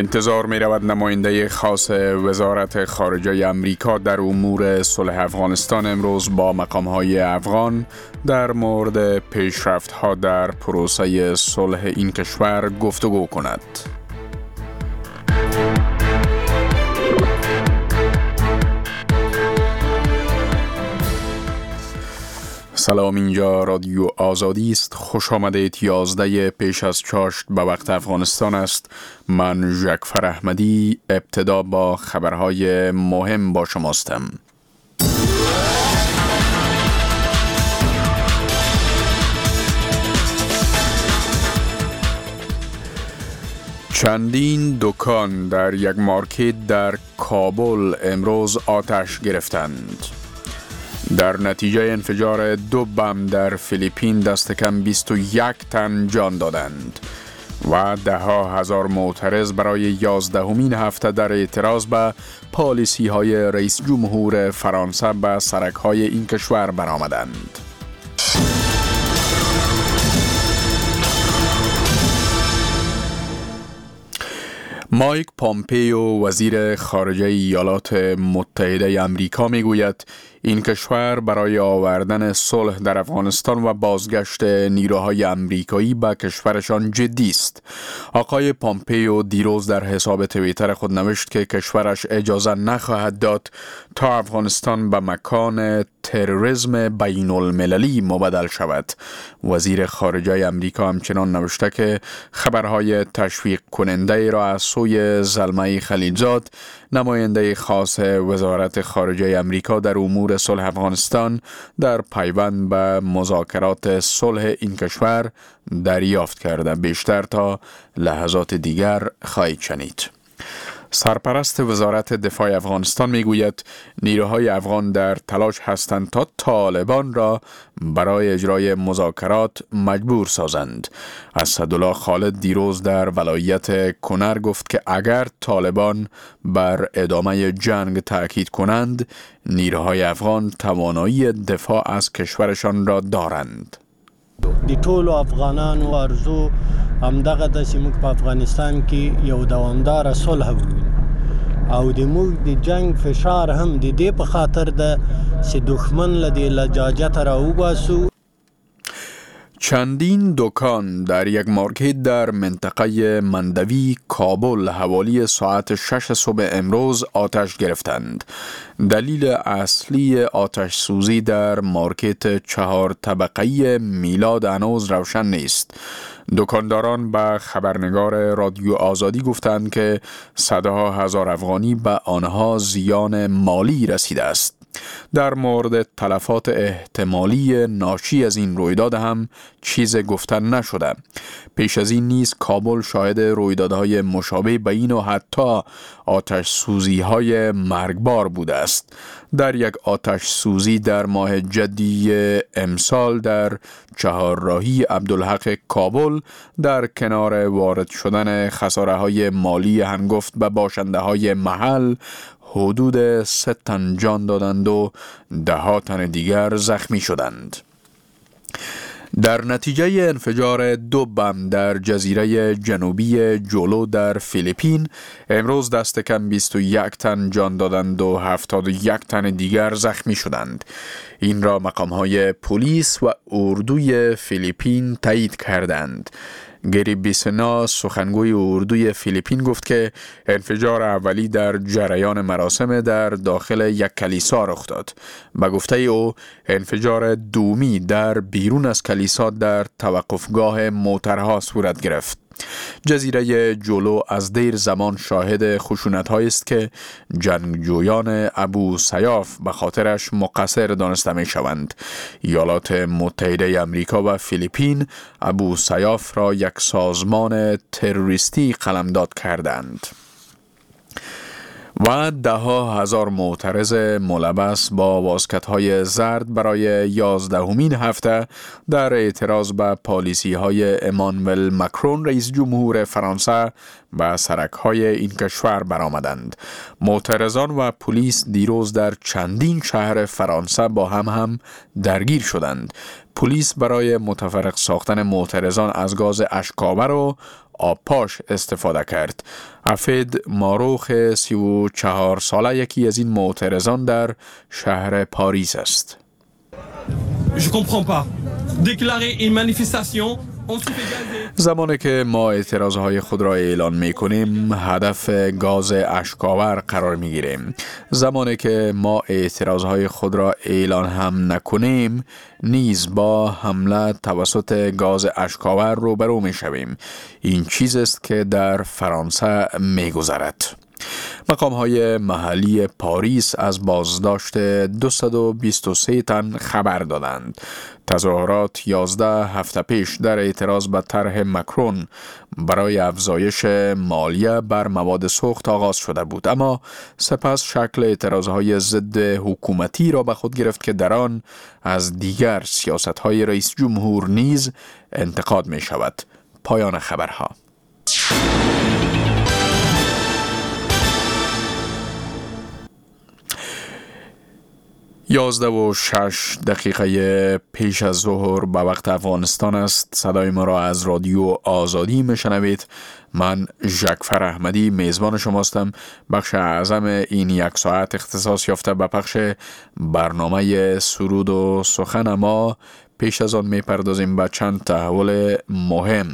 انتظار می رود نماینده خاص وزارت خارجه امریکا در امور صلح افغانستان امروز با مقام‌های افغان در مورد پیشرفت‌ها در پروسه صلح این کشور گفتگو کند. سلام، اینجا رادیو آزادی است. خوش آمدید. 11 پیش از چاشت به وقت افغانستان است. من جعفر احمدی ابتدا با خبرهای مهم با شماستم. چندین دکان در یک مارکت در کابل امروز آتش گرفتند. در نتیجه انفجار 2 بم در فیلیپین دست کم 21 تن جان دادند و ده ها هزار معترض برای 11مین هفته در اعتراض به پالیسی های رئیس جمهور فرانسه به سرک های این کشور برآمدند. مایک پامپیو وزیر خارجه ایالات متحده آمریکا میگوید این کشور برای آوردن صلح در افغانستان و بازگشت نیروهای آمریکایی به کشورشان جدی است. آقای پامپیو دیروز در حساب توییتر خود نوشت که کشورش اجازه نخواهد داد تا افغانستان به مکان تروریسم بین المللی مبدل شود. وزیر خارجه آمریکا همچنان نوشته که خبرهای تشویق کننده را از سوی زلمه خلیلزاد، نماینده خاص وزارت خارجه آمریکا در امور صلح افغانستان، در پیوند به مذاکرات صلح این کشور دریافت کرده. بیشتر تا لحظات دیگر خواهید شنید. سرپرست وزارت دفاع افغانستان میگوید نیروهای افغان در تلاش هستند تا طالبان را برای اجرای مذاکرات مجبور سازند. اسدالله خالد دیروز در ولایت کنر گفت که اگر طالبان بر ادامه جنگ تاکید کنند، نیروهای افغان توانایی دفاع از کشورشان را دارند. د ټولو افغانانو ارزو همدغه د چې موږ په افغانستان کې یو دوامداره صلح ووینو او د موږ د جنگ فشار هم د دې په خاطر ده چې دښمن له دې لجاجته راوباسو. چندین دکان در یک مارکت در منطقه مندوی کابل حوالی ساعت 6 صبح امروز آتش گرفتند. دلیل اصلی آتش سوزی در مارکت 4 طبقه‌ای میلاد هنوز روشن نیست. دکانداران به خبرنگار رادیو آزادی گفتند که صدها هزار افغانی به آنها زیان مالی رسیده است. در مورد تلفات احتمالی ناشی از این رویداد هم چیز گفتن نشده. پیش از این نیز کابل شاهد رویدادهای مشابه به این و حتی آتش سوزی های مرگبار بوده است. در یک آتش سوزی در ماه جدی امسال در چهارراهی عبدالحق کابل در کنار وارد شدن خساره های مالی هنگفت به باشنده های محل، حدود 3 تن جان دادند و 10 تن دیگر زخمی شدند. در نتیجه انفجار 2 بم در جزیره جنوبی جولو در فیلیپین امروز دست کم 21 تن جان دادند و 71 تن دیگر زخمی شدند. این را مقام‌های پلیس و اردوی فیلیپین تایید کردند. گری بیسنا سخنگوی اردوی فیلیپین گفت که انفجار اولی در جریان مراسم در داخل یک کلیسا رخ داد. به گفته او انفجار دومی در بیرون از کلیسا در توقفگاه موترها صورت گرفت. جزیره جولو از دیر زمان شاهد خشونت‌هایی است که جنگجویان ابو سیاف به خاطرش مقصر دانسته می‌شوند. ایالات متحده آمریکا و فیلیپین ابو سیاف را یک سازمان تروریستی قلمداد کردند. و 10 هزار معترض ملبس با واسکت‌های زرد برای 11مین هفته در اعتراض به پالیسی‌های امانوئل مکرون رئیس جمهور فرانسه به سرک‌های این کشور برآمدند. معترضان و پلیس دیروز در چندین شهر فرانسه با هم درگیر شدند. پلیس برای متفرق ساختن معترضان از گاز اشک‌آور و آبپاش استفاده کرد. افید ماروخ 34 ساله یکی از این معترضان در شهر پاریس است. Je comprends pas. Déclarer une manifestation. زمانی که ما اعتراضهای خود را اعلان می کنیم هدف گاز اشک‌آور قرار می گیریم. زمانی که ما اعتراضهای خود را اعلان هم نکنیم نیز با حمله توسط گاز اشک‌آور روبرو می شویم. این چیز است که در فرانسه می گذرد. مقام‌های محلی پاریس از بازداشت 223 تن خبر دادند. تظاهرات 11 هفته پیش در اعتراض به طرح مکرون برای افزایش مالیه بر مواد سوخت آغاز شده بود، اما سپس شکل اعتراضهای ضد حکومتی را به خود گرفت که در آن از دیگر سیاست‌های رئیس جمهور نیز انتقاد می شود. پایان خبرها. 11:06 پیش از ظهر به وقت افغانستان است. صدای ما را از رادیو آزادی میشنوید. من ژکفر احمدی میزبان شماستم. بخش اعظم این یک ساعت اختصاص یافته به پخش برنامه سرود و سخن ما. پیش از آن میپردازیم به چند تحول مهم.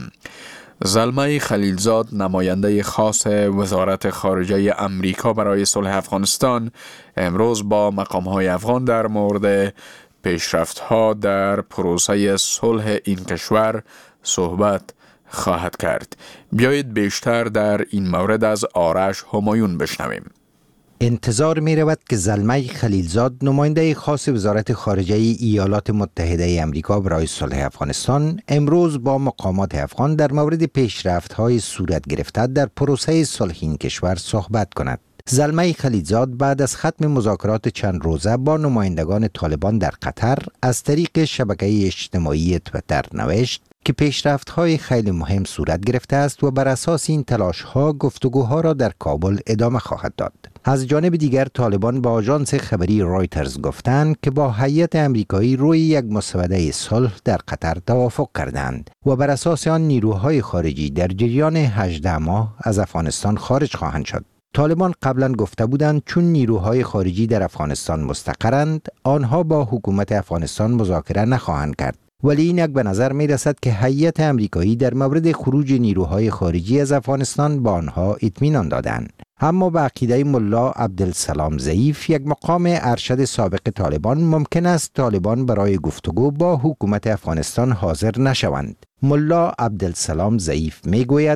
زلمه خلیلزاد، نماینده خاص وزارت خارجه امریکا برای صلح افغانستان، امروز با مقام‌های افغان در مورد پیشرفت‌ها در پروسه صلح این کشور صحبت خواهد کرد. بیایید بیشتر در این مورد از آرش همایون بشنویم. انتظار می رود که زلمه خلیلزاد، نماینده خاص وزارت خارجه ایالات متحده امریکا برای صلح افغانستان، امروز با مقامات افغان در مورد پیشرفت‌های صورت گرفته در پروسه صلح این کشور صحبت کند. زلمه خلیلزاد بعد از ختم مذاکرات چند روزه با نمایندگان طالبان در قطر از طریق شبکه اجتماعی تویتر نوشت که پیشرفت‌های خیلی مهم صورت گرفته است و بر اساس این تلاش‌ها گفتگوها را در کابل ادامه خواهد داد. از جانب دیگر طالبان با آژانس خبری رایترز گفتند که با هیئت امریکایی روی یک مسوده صلح در قطر توافق کردند و بر اساس آن نیروهای خارجی در جریان 18 ماه از افغانستان خارج خواهند شد. طالبان قبلا گفته بودند چون نیروهای خارجی در افغانستان مستقرند، آنها با حکومت افغانستان مذاکره نخواهند کرد. ولی اینک به نظر می رسد که هیئت امریکایی در مورد خروج نیروهای خارجی از افغانستان با آنها اطمینان دادند. اما به عقیده ملا عبدالسلام ضعیف، یک مقام ارشد سابق طالبان، ممکن است طالبان برای گفتگو با حکومت افغانستان حاضر نشوند. ملا عبدالسلام ضعیف می گوید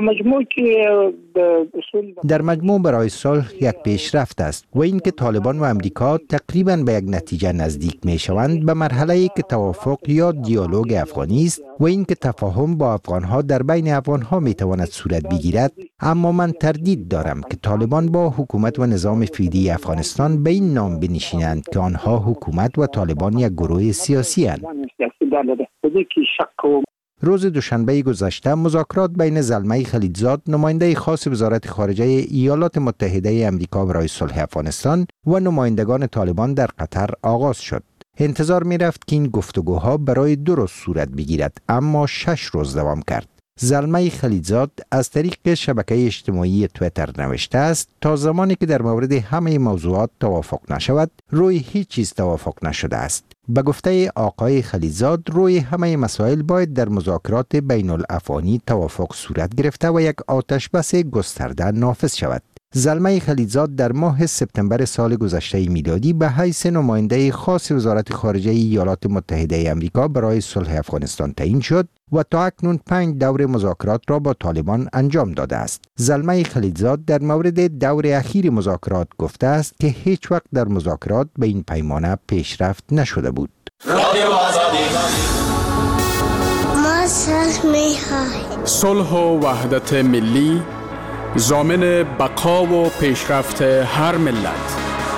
در مجموع برای صلح یک پیشرفت است و اینکه طالبان و امریکا تقریبا به یک نتیجه نزدیک می شوند به مرحله که توافق یا دیالوگ افغانی است و اینکه تفاهم با افغانها در بین افغانها می تواند صورت بگیرد. اما من تردید دارم که طالبان با حکومت و نظام فعلی افغانستان به این نام بنشینند که آنها حکومت و طالبان یک گروه سیاسی اند. روز دوشنبه گذشته مذاکرات بین زلمه خلیلزاد، نماینده خاص وزارت خارجه ایالات متحده امریکا برای صلح افغانستان، و نمایندگان طالبان در قطر آغاز شد. انتظار می رفت که این گفتگوها برای 2 روز صورت بگیرد، اما 6 روز دوام کرد. زلمه خلیلزاد از طریق شبکه اجتماعی تویتر نوشته است تا زمانی که در مورد همه موضوعات توافق نشود، روی هیچ چیز توافق نشده است. به گفته آقای خلیلزاد، روی همه مسائل باید در مذاکرات بین الافغانی توافق صورت گرفته و یک آتش بس گسترده نافذ شود. زلمه خلیلزاد در ماه سپتامبر سال گذشته میلادی به حیث نماینده خاص وزارت خارجه ایالات متحده امریکا برای صلح افغانستان تعیین شد و تا اکنون 5 دور مذاکرات را با طالبان انجام داده است. زلمه خلیلزاد در مورد دور اخیر مذاکرات گفته است که هیچ وقت در مذاکرات به این پیمانه پیشرفت نشده بود. ما صلح می‌خواهیم. صلح و وحدت ملی ضامن بقا و پیشرفت هر ملت.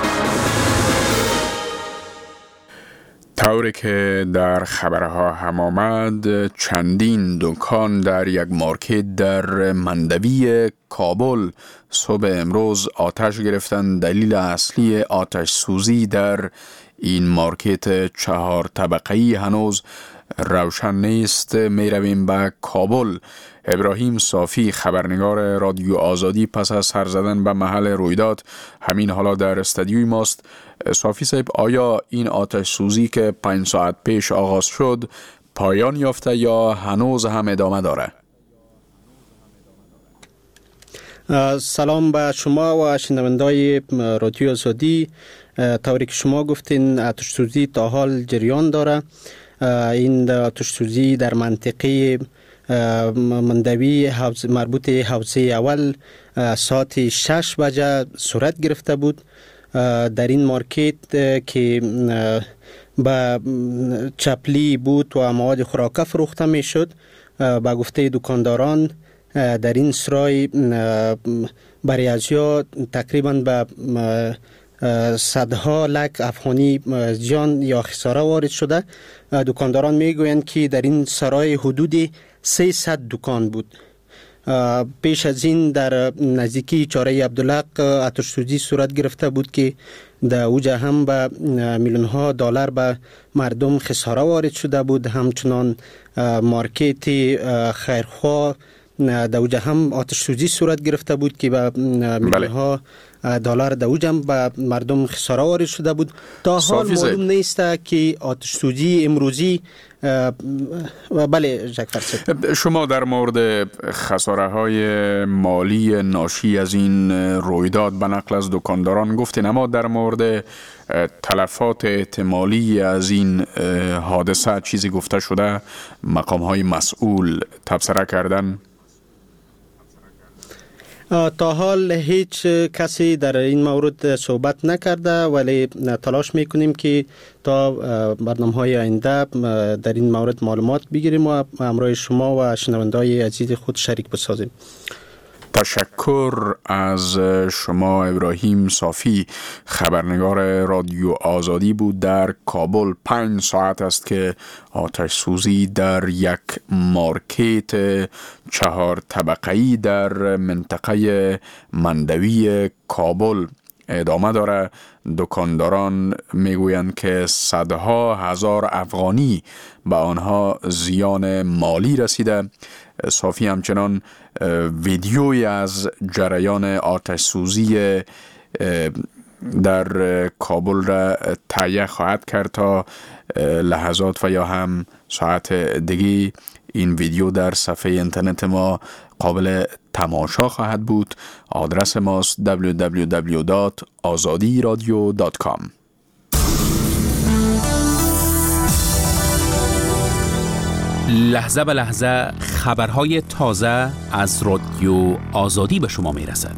طوری که در خبرها هم آمد، چندین دکان در یک مارکت در مندوی کابل صبح امروز آتش گرفتند. دلیل اصلی آتش سوزی در این مارکت 4 طبقه‌ای هنوز روشن نیست. می رویم به کابل. ابراهیم صافی، خبرنگار رادیو آزادی، پس از سر زدن به محل رویداد همین حالا در استودیوی ماست. صافی صاحب، آیا این آتش سوزی که 5 ساعت پیش آغاز شد پایان یافته یا هنوز هم ادامه داره؟ سلام به شما و شنوندای رادیو آزادی. طوری که شما گفتین آتش سوزی تا حال جریان داره. این آتش سوزی در منطقه مندوی مربوط حوزه اول ساعت 6 بجه صورت گرفته بود. در این مارکت که به چپلی بود و مواد خوراکه فروخته می شد، به گفته دکانداران در این سرای برای ازیا تقریبا به صدها لک افغانی جان یا خساره وارد شده. دکانداران میگویند که در این سرای حدود 300 دکان بود. پیش از این در نزدیکی چاره عبدالحق آتش سوزی صورت گرفته بود که در اوجه هم به میلیون ها دلار به مردم خساره وارد شده بود. همچنان مارکت خیرخواه در اوجه هم آتش سوزی صورت گرفته بود که به میلیون ها دلار در اوجه هم به مردم خساره وارد شده بود. تا حال معلوم نیست که آتش سوزی امروزی بله شما در مورد خساره های مالی ناشی از این رویداد به نقل از دکانداران گفتین، اما در مورد تلفات احتمالی از این حادثه چیزی گفته شده؟ مقام های مسئول تبصره کردن؟ تا حال هیچ کسی در این مورد صحبت نکرده، ولی تلاش میکنیم که تا برنامه‌های آینده در این مورد معلومات بگیریم و همراه شما و شنونده‌های عزیز خود شریک بسازیم. تشکر از شما ابراهیم صافی، خبرنگار رادیو آزادی بود در کابل. 5 ساعت است که آتش سوزی در یک مارکت 4 طبقه‌ای در منطقه مندوی کابل ادامه داره. دکانداران میگویند که صدها هزار افغانی به آنها زیان مالی رسیده. صافی همچنان ویدیوی از جریان آتش سوزی در کابل را تهیه خواهد کرد. تا لحظات و یا هم ساعت دیگه این ویدیو در صفحه اینترنت ما قابل تماشا خواهد بود. آدرس ماست www.azadiradio.com. لحظه به لحظه خبرهای تازه از رادیو آزادی به شما می رسد.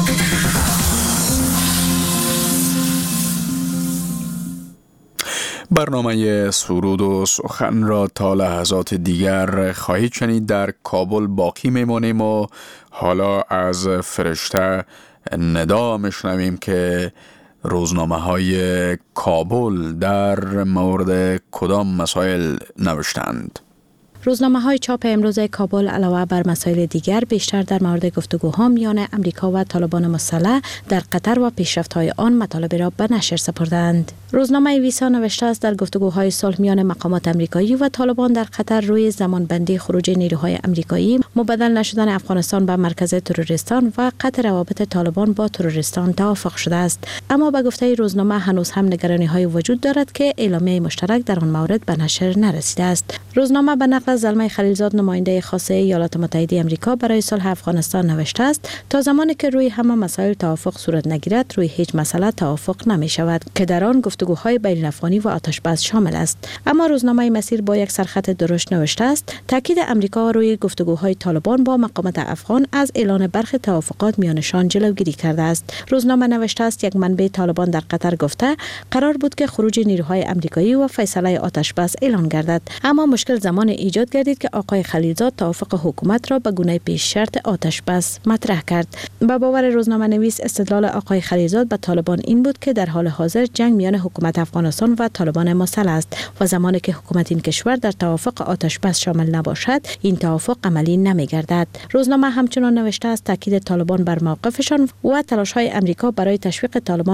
برنامه سرود و سخن را تا لحظات دیگر خواهید شنید. در کابل باقی میمانیم و حالا از فرشته ندا میشنویم که روزنامه های کابل در مورد کدام مسائل نوشتند. روزنامه‌های چاپ امروز کابل علاوه بر مسائل دیگر بیشتر در مورد گفتگوها میان امریکا و طالبان مسلح در قطر و پیشرفت‌های آن مطالب را به نشر سپردند. روزنامه ویسا نوشته است در گفتگوهای صلح میان مقامات امریکایی و طالبان در قطر روی زمانبندی خروج نیروهای امریکایی، مبدل نشدن افغانستان به مرکز تروریستان و قطع روابط طالبان با تروریستان توافق شده است. اما به گفته روزنامه هنوز هم نگرانی‌های وجود دارد که اعلامیه مشترک در آن مورد به نشر نرسیده است. روزنامه به نقل از زلمه خلیلزاد نماینده خاصه ایالات متحده آمریکا برای صلح افغانستان نوشته است تا زمانی که روی همه مسائل توافق صورت نگیرد روی هیچ مسئله توافق نمی شود که در آن گفتگوهای بین افغانی و آتش بس شامل است. اما روزنامه مسیر با یک سرخط درشت نوشته است تاکید امریکا روی گفتگوهای طالبان با مقامات افغان از اعلان برخی توافقات میانشان جلوگیری کرده است. روزنامه نوشته است یک منبع طالبان در قطر گفته قرار بود که خروج نیروهای امریکایی و فیصله آتش بس اعلان گردد، اما مشکل زمان ایجاد گردید که آقای خلیلزاد توافق حکومت را به گونه پیش شرط آتش بس مطرح کرد. به باور روزنامه نویس استدلال آقای خلیلزاد به طالبان این بود که در حال حاضر جنگ میان حکومت افغانستان و طالبان مسلح است و زمانی که حکومت این کشور در توافق آتش بس شامل نباشد این توافق عملی نمی‌گردد. روزنامه همچنان نوشته است تاکید طالبان بر موقفشان و تلاش‌های امریکا برای تشویق طالبان